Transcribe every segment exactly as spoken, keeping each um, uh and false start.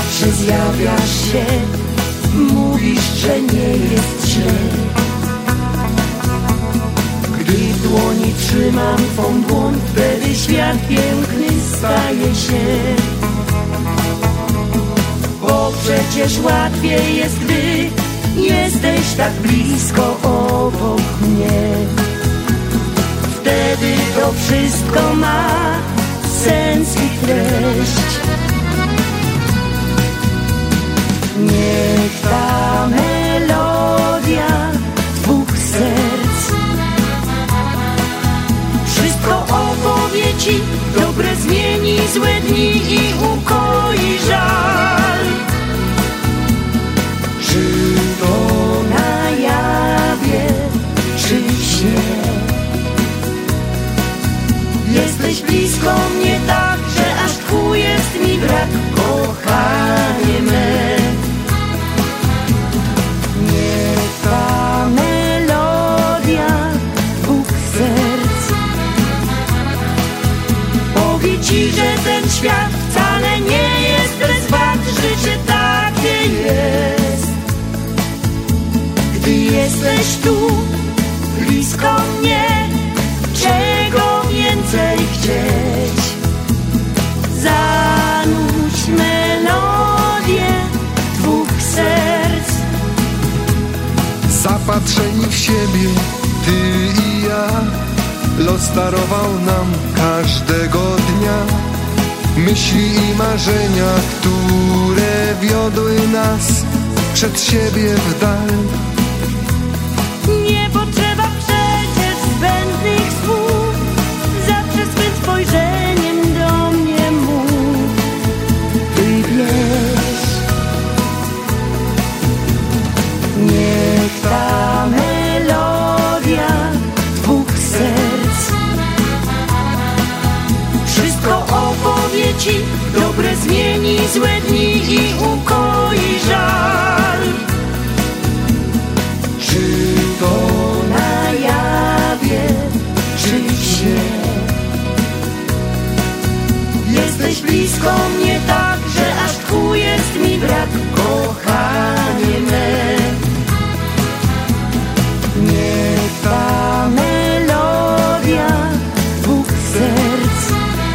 że zjawiasz się, mówisz, że nie jest źle. Gdy w dłoni trzymam twą dłoń, wtedy świat piękny staje się. Bo przecież łatwiej jest, gdy jesteś tak blisko obok mnie. Wtedy to wszystko ma sens i treść. Niech ta melodia dwóch serc wszystko opowie ci, dobre zmieni złe dni i ukoi żal. Czy to na jawie, czy w śnie? Jesteś blisko mnie tak, że aż tchu jest mi brak, kochanie me. Niech ta melodia dwóch serc powie ci, że ten świat wcale nie jest bez wad, życie takie jest. Gdy jesteś tu, blisko mnie, czego więcej chcieć? Zanudź melodię dwóch serc. Zapatrzeni w siebie, ty i ja, los darował nam każdego dnia myśli i marzenia, które wiodły nas przed siebie w dal. Nie potrzeba przecież zbędnych słów, zawsze swym spojrzeniem do mnie mów. Ty wiesz, niech ta melodia dwóch serc wszystko opowie ci, dobre zmieni złe dni i ukoi żal. Czy to na jawie, czy w śnie? Jesteś blisko mnie tak, że aż tchu jest mi brak, kochanie me. Niech ta melodia dwóch serc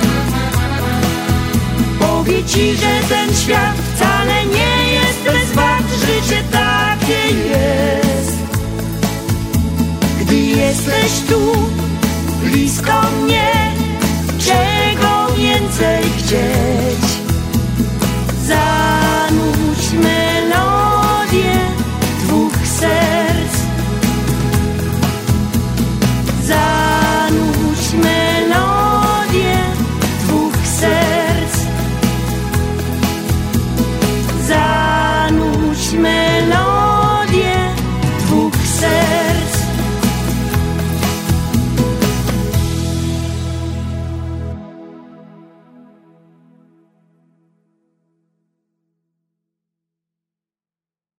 powie ci, że ten świat wcale nie jest bez wad, życie takie jest. Gdy jesteś tu, blisko mnie,